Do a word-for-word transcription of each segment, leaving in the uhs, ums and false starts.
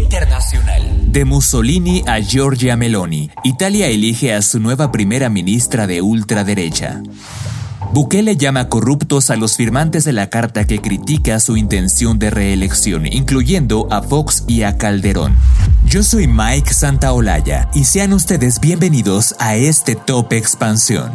internacional. De Mussolini a Giorgia Meloni, Italia elige a su nueva primera ministra de ultraderecha. Bukele llama corruptos a los firmantes de la carta que critica su intención de reelección, incluyendo a Fox y a Calderón. Yo soy Mike Santaolalla y sean ustedes bienvenidos a este Top Expansión.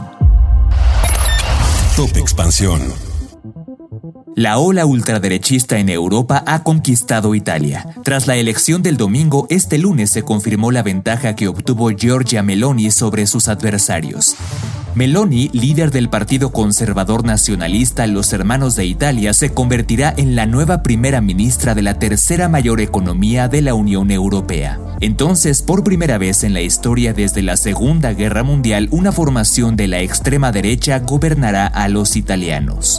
Top Expansión. La ola ultraderechista en Europa ha conquistado Italia. Tras la elección del domingo, este lunes se confirmó la ventaja que obtuvo Giorgia Meloni sobre sus adversarios. Meloni, líder del partido conservador nacionalista Los Hermanos de Italia, se convertirá en la nueva primera ministra de la tercera mayor economía de la Unión Europea. Entonces, por primera vez en la historia desde la Segunda Guerra Mundial, una formación de la extrema derecha gobernará a los italianos.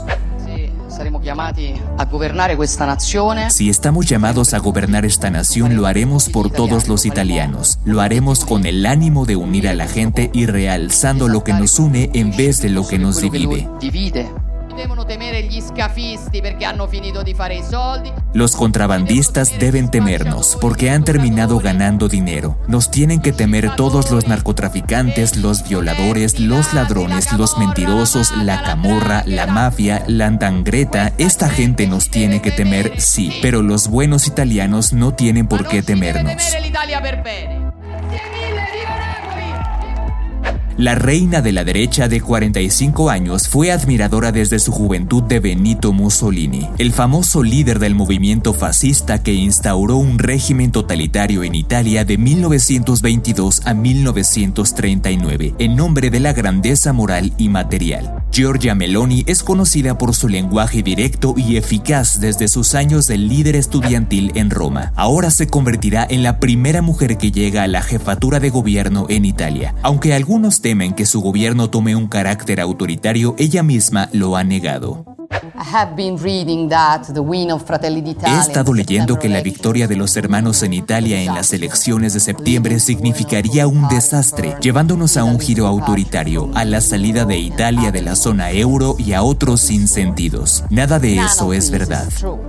Si estamos llamados a gobernar esta nación, lo haremos por todos los italianos. Lo haremos con el ánimo de unir a la gente y realzando lo que nos une en vez de lo que nos divide. Los contrabandistas deben temernos porque han terminado ganando dinero. Nos tienen que temer todos los narcotraficantes, los violadores, los ladrones, los mentirosos, la camorra, la mafia, la andrangheta. Esta gente nos tiene que temer, sí, pero los buenos italianos no tienen por qué temernos. La reina de la derecha de cuarenta y cinco años fue admiradora desde su juventud de Benito Mussolini, el famoso líder del movimiento fascista que instauró un régimen totalitario en Italia de mil novecientos veintidós a mil novecientos treinta y nueve, en nombre de la grandeza moral y material. Giorgia Meloni es conocida por su lenguaje directo y eficaz desde sus años de líder estudiantil en Roma. Ahora se convertirá en la primera mujer que llega a la jefatura de gobierno en Italia, aunque algunos temen que su gobierno tome un carácter autoritario, ella misma lo ha negado. He estado leyendo que la victoria de los hermanos en Italia en las elecciones de septiembre significaría un desastre, llevándonos a un giro autoritario, a la salida de Italia de la zona euro y a otros sinsentidos. Nada de eso es verdad.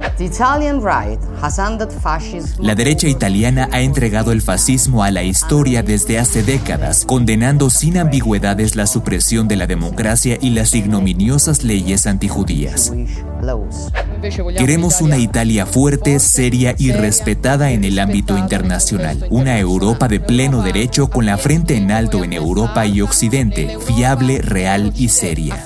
La derecha italiana ha entregado el fascismo a la historia desde hace décadas, condenando sin ambigüedades la supresión de la democracia y las ignominiosas leyes antijudías. Queremos una Italia fuerte, seria y respetada en el ámbito internacional. Una Europa de pleno derecho con la frente en alto en Europa y Occidente, fiable, real y seria.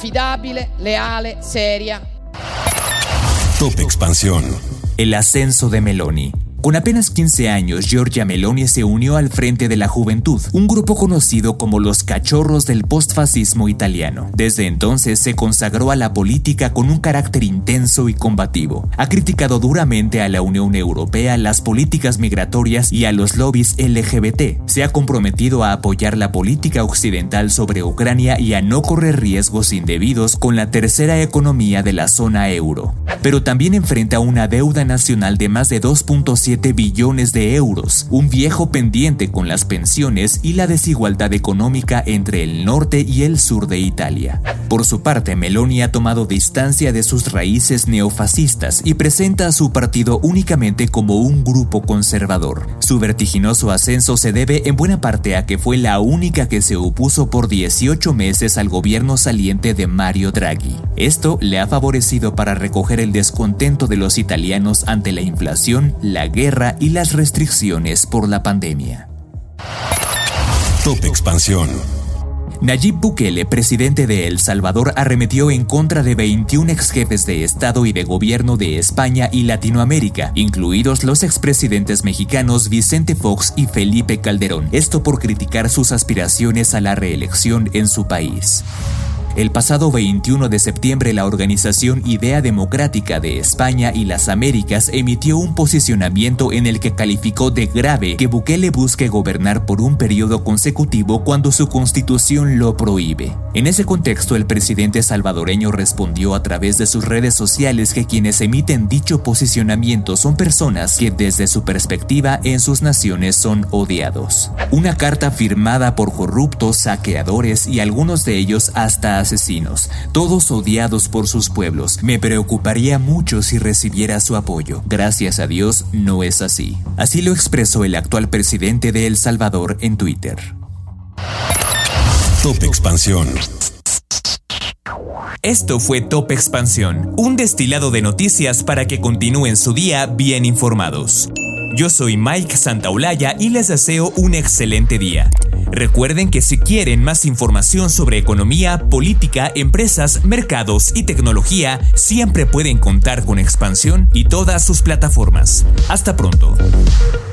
Top Expansión. El ascenso de Meloni. Con apenas quince años, Giorgia Meloni se unió al Frente de la Juventud, un grupo conocido como los cachorros del postfascismo italiano. Desde entonces se consagró a la política con un carácter intenso y combativo. Ha criticado duramente a la Unión Europea, las políticas migratorias y a los lobbies L G B T. Se ha comprometido a apoyar la política occidental sobre Ucrania y a no correr riesgos indebidos con la tercera economía de la zona euro. Pero también enfrenta una deuda nacional de más de dos punto siete billones de euros, un viejo pendiente con las pensiones y la desigualdad económica entre el norte y el sur de Italia. Por su parte, Meloni ha tomado distancia de sus raíces neofascistas y presenta a su partido únicamente como un grupo conservador. Su vertiginoso ascenso se debe en buena parte a que fue la única que se opuso por dieciocho meses al gobierno saliente de Mario Draghi. Esto le ha favorecido para recoger el descontento de los italianos ante la inflación, la guerra y las restricciones por la pandemia. Top Expansión. Nayib Bukele, presidente de El Salvador, arremetió en contra de veintiún exjefes de Estado y de Gobierno de España y Latinoamérica, incluidos los expresidentes mexicanos Vicente Fox y Felipe Calderón, esto por criticar sus aspiraciones a la reelección en su país. El pasado veintiuno de septiembre, la organización Idea Democrática de España y las Américas emitió un posicionamiento en el que calificó de grave que Bukele busque gobernar por un periodo consecutivo cuando su constitución lo prohíbe. En ese contexto, el presidente salvadoreño respondió a través de sus redes sociales que quienes emiten dicho posicionamiento son personas que desde su perspectiva en sus naciones son odiados. Una carta firmada por corruptos, saqueadores y algunos de ellos hasta asesinos, todos odiados por sus pueblos. Me preocuparía mucho si recibiera su apoyo. Gracias a Dios, no es así. Así lo expresó el actual presidente de El Salvador en Twitter. Top Expansión. Esto fue Top Expansión, un destilado de noticias para que continúen su día bien informados. Yo soy Mike Santaolalla y les deseo un excelente día. Recuerden que si quieren más información sobre economía, política, empresas, mercados y tecnología, siempre pueden contar con Expansión y todas sus plataformas. Hasta pronto.